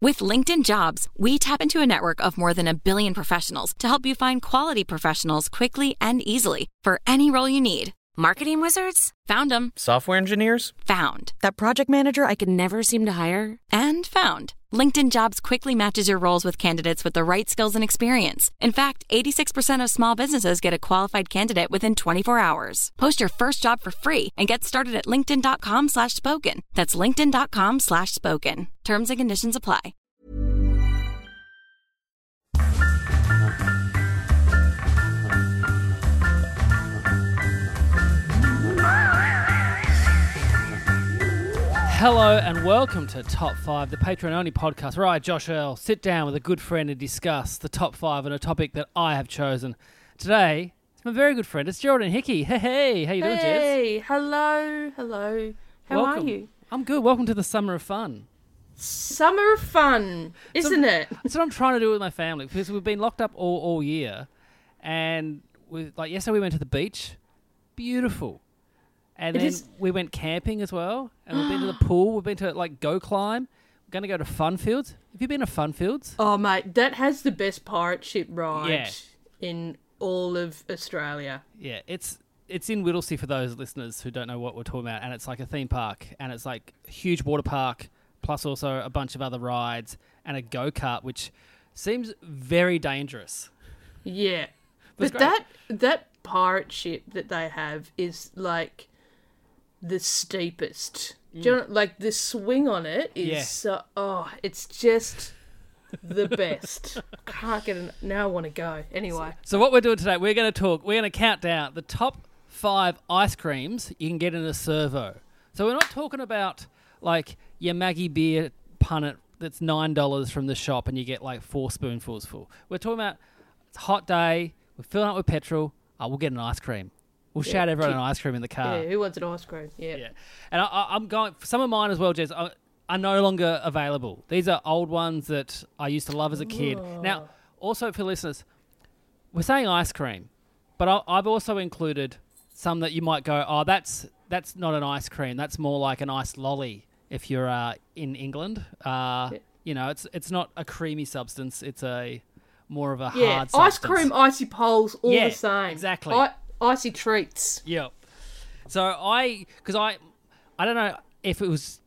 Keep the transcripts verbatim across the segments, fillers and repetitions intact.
With LinkedIn Jobs, we tap into a network of more than a billion professionals to help you find quality professionals quickly and easily for any role you need. Marketing wizards? Found them. Software engineers? Found. That project manager I could never seem to hire? And found. LinkedIn Jobs quickly matches your roles with candidates with the right skills and experience. In fact, eighty-six percent of small businesses get a qualified candidate within twenty-four hours. Post your first job for free and get started at linkedin.com slash spoken. That's linkedin.com slash spoken. Terms and conditions apply. Hello and welcome to Top five, the Patreon-only podcast where I, Josh Earl, sit down with a good friend and discuss the top five on a topic that I have chosen. Today, it's my very good friend, it's Geraldine Hickey. Hey, hey, how you doing, Jess? Hey, hello, hello. How welcome. are you? I'm good. Welcome to the summer of fun. Summer of fun, isn't so, it? That's what I'm trying to do with my family because we've been locked up all, all year, and we like yesterday we went to the beach, beautiful. And It then is- we went camping as well, and we've been to the pool. We've been to like Go Climb. We're going to go to Funfields. Have you been to Funfields? Oh, mate, that has the best pirate ship ride Yeah. in all of Australia. Yeah, it's it's in Whittlesea for those listeners who don't know what we're talking about, and it's like a theme park, and it's like a huge water park, plus also a bunch of other rides and a go-kart, which seems very dangerous. Yeah. But it's But great. that that pirate ship that they have is like the steepest. Do you know, like the swing on it is Yeah. so, oh, it's just the best. Can't get it. Now I want to go. Anyway. So what we're doing today, we're going to talk, we're going to count down the top five ice creams you can get in a servo. So we're not talking about like your Maggie beer punnet that's nine dollars from the shop and you get like four spoonfuls full. We're talking about it's a hot day, we're filling up with petrol, oh, we'll get an ice cream. We'll Yeah, shout everyone keep- an ice cream in the car. Yeah, who wants an ice cream? Yeah. Yeah. And I, I, I'm going, some of mine as well, Jez, are, are no longer available. These are old ones that I used to love as a kid. Now, also for listeners, we're saying ice cream, but I, I've also included some that you might go, oh, that's that's not an ice cream. That's more like an iced lolly if you're uh, in England. Uh, Yeah. You know, it's it's not a creamy substance. It's a more of a Yeah, hard ice substance. cream, icy poles, all Yeah, the same. exactly. I, icy treats. Yep. So I, because I, I don't know if it was,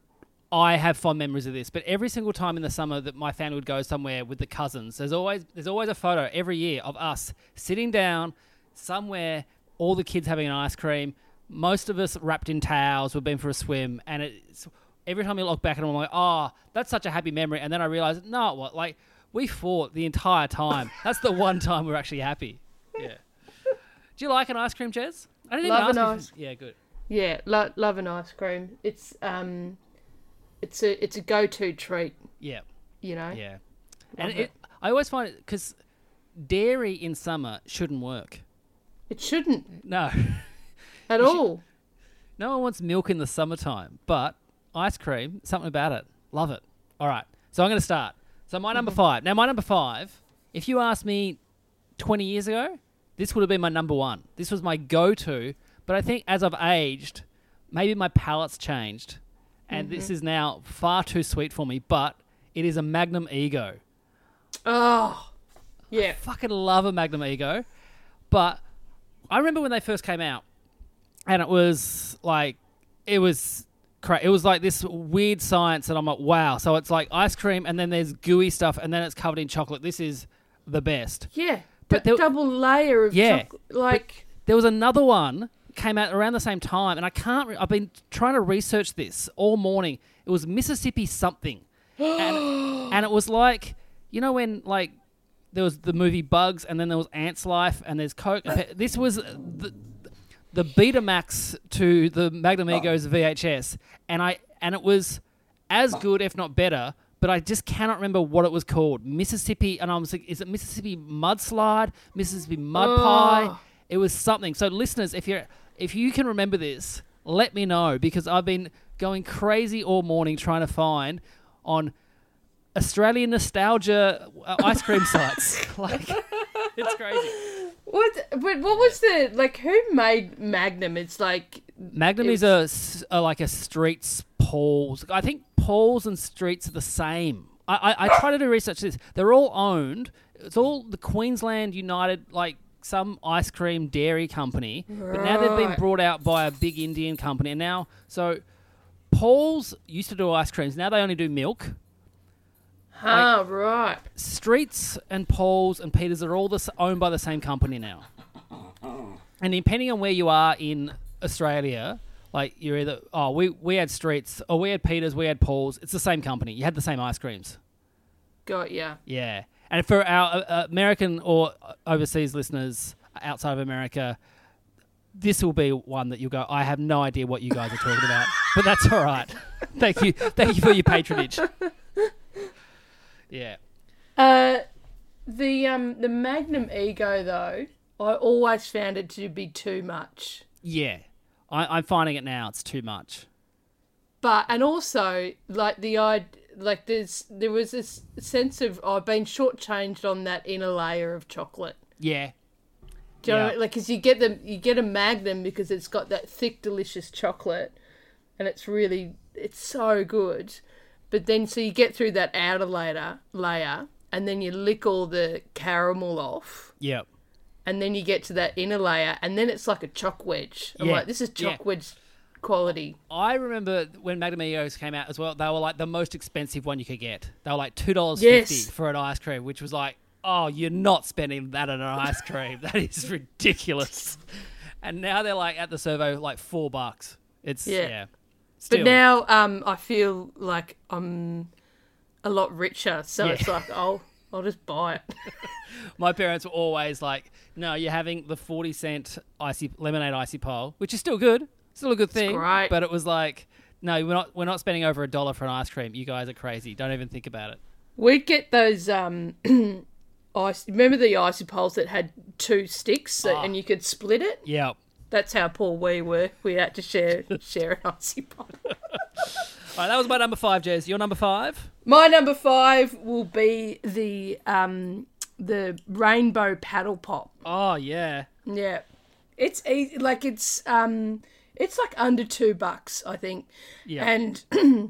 I have fond memories of this, but every single time in the summer that my family would go somewhere with the cousins, there's always there's always a photo every year of us sitting down somewhere, all the kids having an ice cream, most of us wrapped in towels, we've been for a swim, and it's every time you look back at them, I'm like, oh, that's such a happy memory, and then I realised, no, what, like we fought the entire time. That's the one time we're actually happy. Yeah. Do you like an ice cream, Jez? I didn't Love even an ask ice- you. Yeah, good. Yeah, lo- love an ice cream. It's um, it's a it's a go-to treat. Yeah, You know. yeah. And Love it, it. I always find it because dairy in summer shouldn't work. It shouldn't No, at You should- all. no one wants milk in the summertime, but ice cream, something about it. Love it. All right, so I'm going to start. So my number five. Now my number five. If you asked me twenty years ago, this would have been my number one. This was my go-to. But I think as I've aged, maybe my palate's changed, and this is now far too sweet for me. But it is a Magnum Ego. Oh, yeah. Fucking love a Magnum Ego. But I remember when they first came out, and it was like, it was cra- it was like this weird science, and I'm like, wow. So it's like ice cream, and then there's gooey stuff, and then it's covered in chocolate. This is the best. Yeah. But But there- double layer of Yeah, chocolate, like There was another one came out around the same time, and I can't. Re- I've been trying to research this all morning. It was Mississippi something, and, and it was like, you know when like there was the movie Bugs, and then there was Ants Life, and there's Coke. and Pe- This was the the Betamax to the Magnum Ego's V H S, and I and it was as good, if not better. But I just cannot remember what it was called. Mississippi, and I was like, is it Mississippi Mudslide? Mississippi Mud Oh. Pie? It was something. So listeners, if you're if you can remember this, let me know, because I've been going crazy all morning trying to find on Australian nostalgia uh, ice cream sites. Like, it's crazy. what? But what was the like? Who made Magnum? It's like Magnum It is a, s- a like a Streets Paul's. I think Paul's and Streets are the same, I, I, I try to do research to this. They're all owned. It's all the Queensland United, like some ice cream dairy company. Right. But now they've been brought out by a big Indian company. And now, so Paul's used to do ice creams. Now they only do milk. Ah, right. Streets and Paul's and Peter's are all the, s- owned by the same company now. And depending on where you are in Australia, like you're either, oh, we, we had Streets, or we had Peter's, we had Paul's. It's the same company. You had the same ice creams. Got ya. Yeah. And for our uh, uh, American or overseas listeners outside of America, this will be one that you'll go, I have no idea what you guys are talking about. But that's all right. Thank you. Thank you for your patronage. Yeah. Uh, the um the Magnum Ego though, I always found it to be too much. Yeah. I, I'm finding it now. It's too much. But and also like the I like there's there was this sense of oh, I've been shortchanged on that inner layer of chocolate. Yeah. Do you know Yeah. what I mean? Like, because you get the you get a Magnum because it's got that thick, delicious chocolate, and it's really it's so good. But then, so you get through that outer layer, layer, and then you lick all the caramel off, Yep. and then you get to that inner layer, and then it's like a choc wedge. I'm Yeah. like, this is choc Yeah. wedge quality. I remember when Magnum Egos came out as well, they were like the most expensive one you could get. They were like two dollars fifty Yes. for an ice cream, which was like, oh, you're not spending that on an ice cream. That is ridiculous. And now they're like at the servo, like four bucks. It's, yeah. Yeah. Still, But now, um, I feel like I'm a lot richer, so Yeah. it's like, oh, I'll just buy it. my parents were always like, no, you're having the forty cent icy lemonade icy pole, which is still good. Still a good thing. great. But it was like, no, we're not, we're not spending over a dollar for an ice cream. You guys are crazy. Don't even think about it. We'd get those um, ice. Remember the icy poles that had two sticks, so, Ah. and you could split it. Yeah. That's how poor we were. We had to share share an icy pole. All right, that was my number five, Jez. Your number five? My number five will be the um the rainbow paddle pop. Oh, yeah. Yeah, it's easy. Like it's um it's like under two bucks, I think. Yeah. And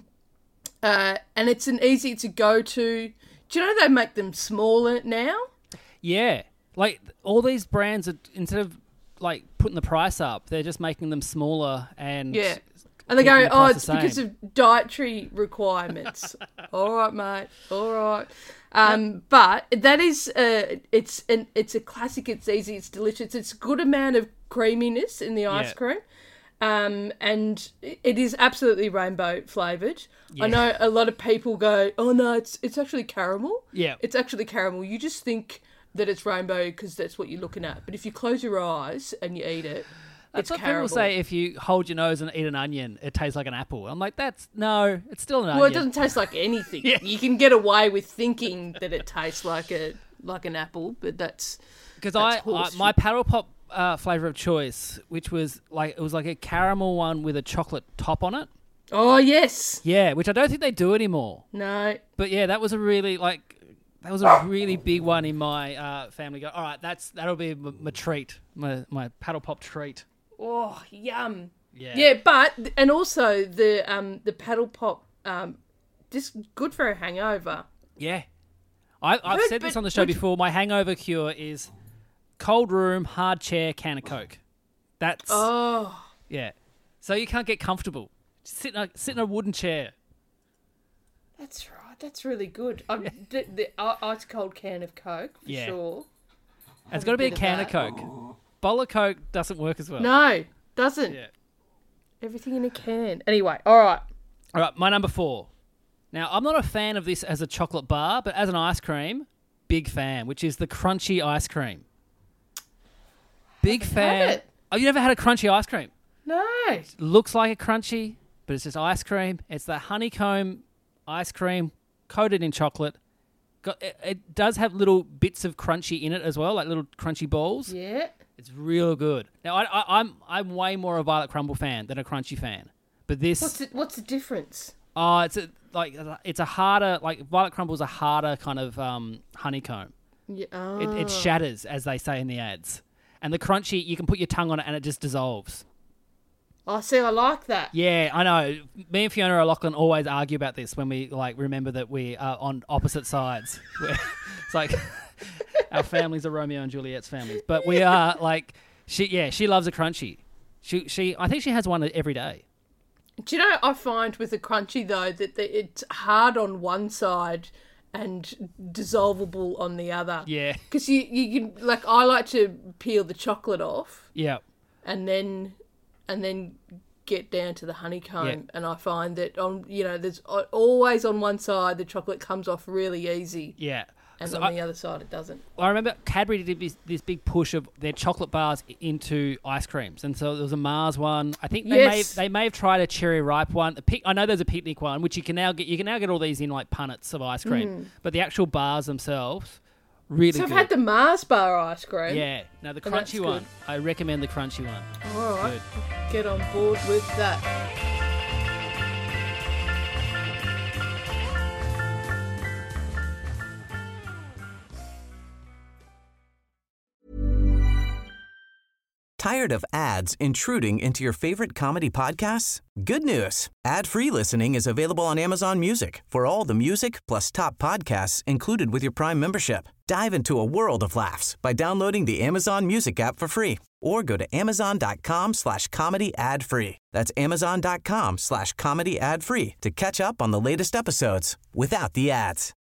uh and it's an easy to go to. Do you know they make them smaller now? Yeah. Like, all these brands, are instead of, like, putting the price up, they're just making them smaller and... Yeah. And they keeping go, the oh, price it's the because same." of dietary requirements. All right, mate. All right. Um, but that is, uh, it's an, it's a classic. It's easy. It's delicious. It's a good amount of creaminess in the ice Yeah. cream. Um, and it is absolutely rainbow flavoured. Yeah. I know a lot of people go, oh, no, it's it's actually caramel. Yeah. It's actually caramel. You just think that it's rainbow because that's what you're looking at. But if you close your eyes and you eat it, That's it's what caramel. people say, if you hold your nose and eat an onion, it tastes like an apple. I'm like, that's... No, it's still an Well, it onion. doesn't taste like anything. Yeah. You can get away with thinking that it tastes like a like an apple, but that's Because I, that's I horseshit. my paddle pop uh, flavour of choice, which was like... It was like a caramel one with a chocolate top on it. oh yes, Yeah, which I don't think they do anymore. no, But yeah, that was a really, like... That was a really big one in my uh, family. Go, all right, that's that'll be my, my treat, my my paddle pop treat. oh yum. Yeah. Yeah, but and also the um the paddle pop um just good for a hangover. Yeah. I, I've But- said this but- on the show but- before. My hangover cure is cold room, hard chair, can of Coke. That's, Oh, yeah. So you can't get comfortable. Just sit in a, sit in a wooden chair. that's right. That's really good. Um, the, the uh, ice cold can of Coke for Yeah. sure. And it's got to be a bit of can of that. Coke. Bowl of Coke doesn't work as well. No, doesn't. Yeah. Everything in a can. Anyway, all right. All right, my number four. Now, I'm not a fan of this as a chocolate bar, but as an ice cream, big fan, which is the crunchy ice cream. Big fan. it. Oh, you never had a crunchy ice cream? No. Looks like a crunchy, but it's just ice cream. It's the honeycomb ice cream coated in chocolate. Got, it, it does have little bits of crunchy in it as well, like little crunchy balls. Yeah. It's real good. Now, I, I, I'm I'm way more a Violet Crumble fan than a crunchy fan. But this, What's the, what's the difference? oh, it's a, like it's a harder, like Violet Crumble's a harder kind of um, honeycomb. Yeah. Oh. It, it shatters, as they say in the ads. And the crunchy, you can put your tongue on it and it just dissolves. Oh, see, I like that. Yeah, I know. Me and Fiona O'Loughlin always argue about this when we like remember that we are on opposite sides. We're- it's like our families are Romeo and Juliet's families, but we are like she. Yeah, she loves a crunchy. She she. I think she has one every day. Do you know, I find with a crunchy, though, that the, it's hard on one side and dissolvable on the other. Yeah. Because you, you can, like, I like to peel the chocolate off Yeah. and then and then get down to the honeycomb. Yeah. And I find that, on you know, there's always on one side the chocolate comes off really easy. Yeah. And So on I- the other side, it doesn't. I remember Cadbury did this, this big push of their chocolate bars into ice creams, and so there was a Mars one. I think they Yes. may they may have tried a cherry ripe one. A pic, I know there's a picnic one, which you can now get. You can now get all these in like punnets of ice cream, but the actual bars themselves, really So I've good. had the Mars bar ice cream. Yeah, now the And that's crunchy good. one. I recommend the crunchy one. All right. Good. Get on board with that. Tired of ads intruding into your favorite comedy podcasts? Good news. Ad-free listening is available on Amazon Music for all the music plus top podcasts included with your Prime membership. Dive into a world of laughs by downloading the Amazon Music app for free or go to amazon.com slash comedy ad free. That's amazon.com slash comedy ad free to catch up on the latest episodes without the ads.